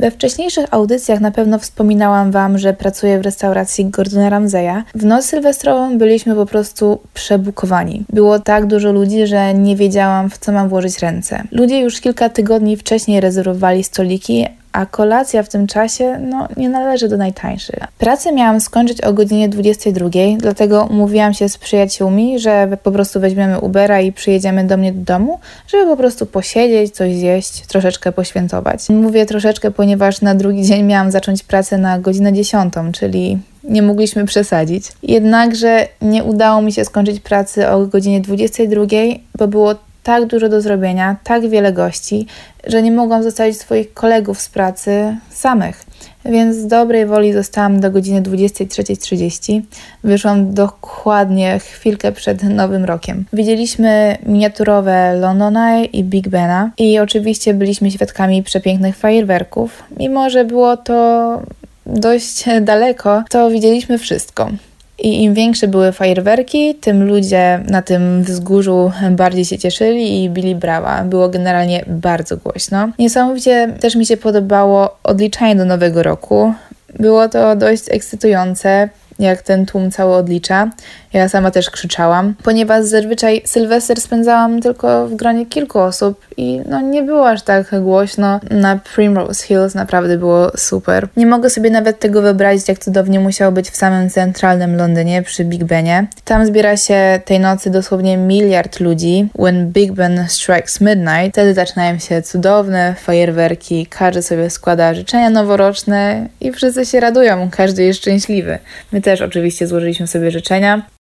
We wcześniejszych audycjach na pewno wspominałam Wam, że pracuję w restauracji Gordona Ramsaya. W noc sylwestrową byliśmy po prostu przebukowani. Było tak dużo ludzi, że nie wiedziałam, w co mam włożyć ręce. Ludzie już kilka tygodni wcześniej rezerwowali stoliki, a kolacja w tym czasie, nie należy do najtańszych. Pracę miałam skończyć o godzinie 22, dlatego umówiłam się z przyjaciółmi, że po prostu weźmiemy Ubera i przyjedziemy do mnie do domu, żeby po prostu posiedzieć, coś zjeść, troszeczkę poświętować. Mówię troszeczkę, ponieważ na drugi dzień miałam zacząć pracę na godzinę 10, czyli nie mogliśmy przesadzić. Jednakże nie udało mi się skończyć pracy o godzinie 22, bo było tak dużo do zrobienia, tak wiele gości, że nie mogłam zostawić swoich kolegów z pracy samych. Więc z dobrej woli zostałam do godziny 23:30. Wyszłam dokładnie chwilkę przed Nowym Rokiem. Widzieliśmy miniaturowe London Eye i Big Bena i oczywiście byliśmy świadkami przepięknych fajerwerków. Mimo że było to dość daleko, to widzieliśmy wszystko. I im większe były fajerwerki, tym ludzie na tym wzgórzu bardziej się cieszyli i bili brawa. Było generalnie bardzo głośno. Niesamowicie też mi się podobało odliczanie do Nowego Roku. Było to dość ekscytujące, jak ten tłum cały odlicza. Ja sama też krzyczałam, ponieważ zazwyczaj Sylwester spędzałam tylko w gronie kilku osób i nie było aż tak głośno. Na Primrose Hills naprawdę było super. Nie mogę sobie nawet tego wyobrazić, jak cudownie musiało być w samym centralnym Londynie przy Big Benie. Tam zbiera się tej nocy dosłownie miliard ludzi. When Big Ben strikes midnight, wtedy zaczynają się cudowne fajerwerki, każdy sobie składa życzenia noworoczne i wszyscy się radują, każdy jest szczęśliwy. My też oczywiście złożyliśmy sobie życzenia.